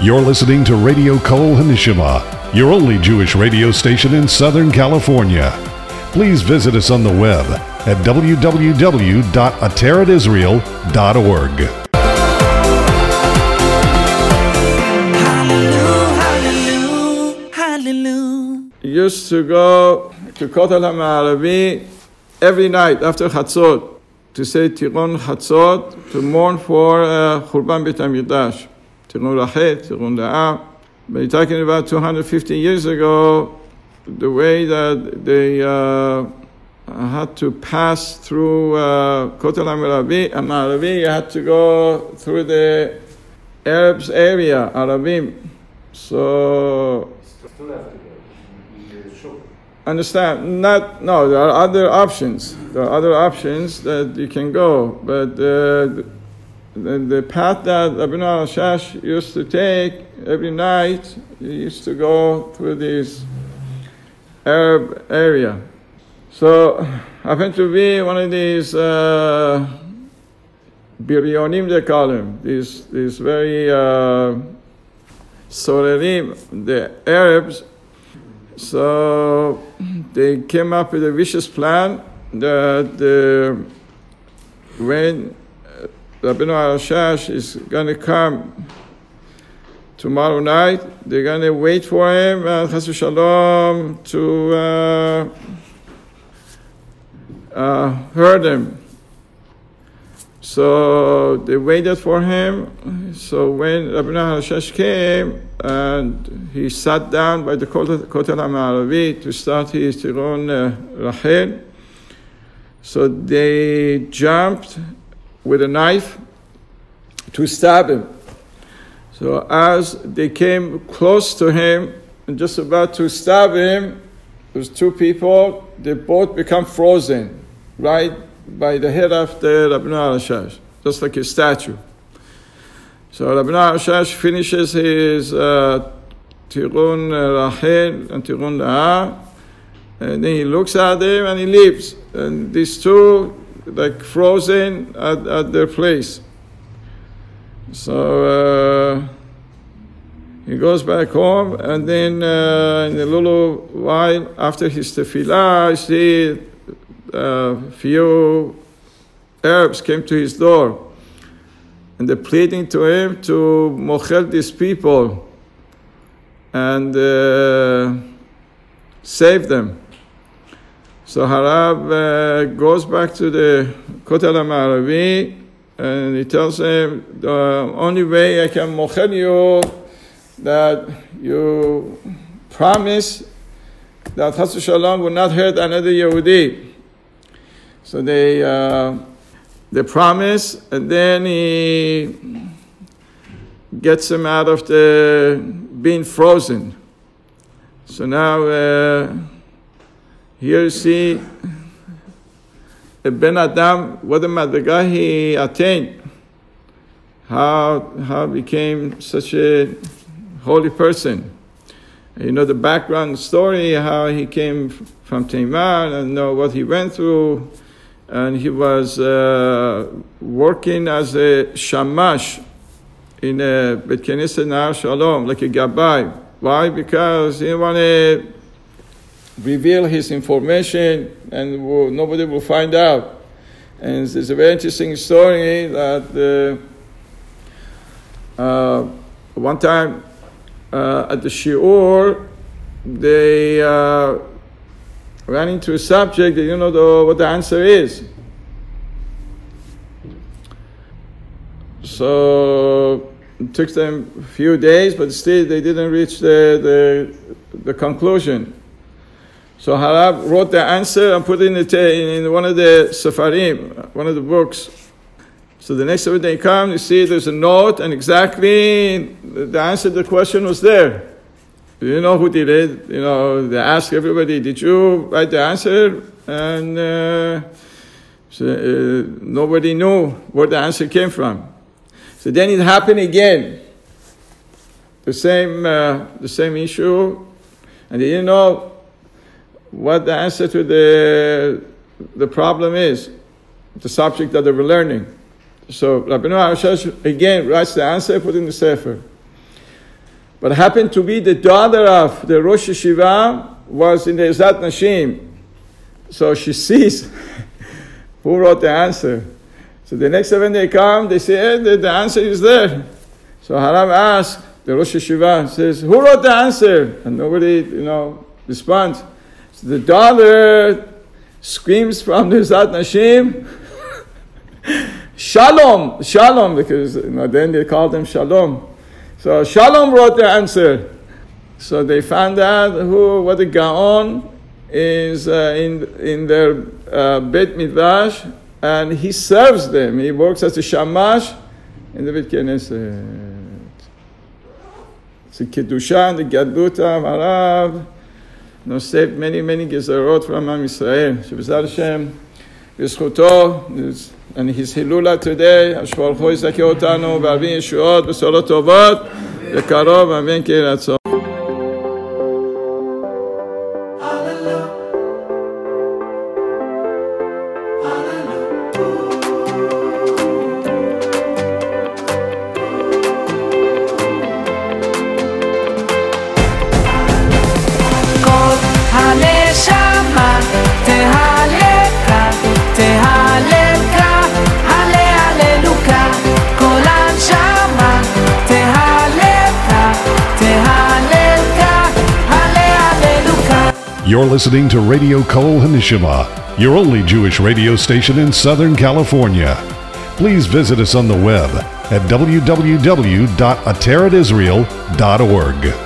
You're listening to Radio Kol Hanishima, your only Jewish radio station in Southern California. Please visit us on the web at www.ateratisrael.org. Hallelujah, hallelujah. Used to go to Kotel HaMa'aravi every night after Chatzot to say Tikkun Chatzot, to mourn for Churban Beit HaMikdash. Tikkun Rachel, Tikkun Le'ah. But you're talking about 250 years ago, the way that they had to pass through Kotel HaMa'aravi, you had to go through the Arabs area, Arabim. So, understand? There are other options. There are other options that you can go, but the path that Rabbeinu Al-Shash used to take every night, he used to go through this Arab area. So, happened to be one of these Biryonim, they call them, these very Sorerim, the Arabs. So they came up with a vicious plan that when Rabbeinu Al-Shash is going to come tomorrow night, they're going to wait for him and Chas v'Shalom to hurt him. So they waited for him. So when Rabbeinu Al-Shash came and he sat down by the Kotel HaMa'aravi to start his Tikkun Rachel, so they jumped with a knife to stab him. So as they came close to him and just about to stab him, those two people, they both become frozen right by the head of the Rabbeinu Al-Shash, just like a statue. So Rabbeinu Al-Shash finishes his Tikkun Rachel and Tikkun Le'ah, and then he looks at them and he leaves. And these two, like frozen at their place. So he goes back home, and then in a little while after his tefillah, I see few Arabs came to his door, and they're pleading to him to mochel these people and save them. So Harab goes back to the Kotel HaMa'aravi and he tells him, the only way I can mochel you, that you promise that Chas v'Shalom will not hurt another Yehudi. So they promise, and then he gets him out of the being frozen. So now here you see a Ben Adam, what a madriga he attained, how became such a holy person. You know the background story, how he came from Tamar, and know what he went through. And he was working as a shamash in a Bet Knesset Nahar Shalom, like a gabbai. Why? Because he didn't want to reveal his information and nobody will find out. And there's a very interesting story that one time at the shiur, they ran into a subject that you know what the answer is. So it took them a few days, but still they didn't reach the conclusion. So Harab wrote the answer and put it in one of the Sefarim, one of the books. So the next time they come, you see there's a note, and exactly the answer to the question was there. You know who did it? You know, they ask everybody, did you write the answer? And nobody knew where the answer came from. So then it happened again. The same issue. And they didn't know what the answer to the problem is, the subject that they were learning. So Rabbeinu Al-Shash again writes the answer, put in the Sefer. but happened to be the daughter of the Rosh Yeshiva, was in the Ezrat Nashim. So she sees who wrote the answer. So the next time when they come, they say, hey, the answer is there. So Harav asks, the Rosh Yeshiva says, who wrote the answer? And nobody, responds. So the daughter screams from the Ezrat Nashim, Shalom, Shalom, because then they called him Shalom. So Shalom wrote the answer. So they found out what the Gaon is in their Beit Midrash, and he serves them. He works as a shamash in the Beit Knesset. It's a Kedusha and the Gaduta, Harav. Saved many gezerot from Am Yisrael. Shebezat Hashem, B'zchuto, and his Hilula today, Hashvar Cho Yizakeh Otanu, V'Avin Yeshuot, B'Sorot Tovot, V'Karov, Amen Kei You're listening to Radio Kol Hanishima, your only Jewish radio station in Southern California. Please visit us on the web at www.ateretisrael.org.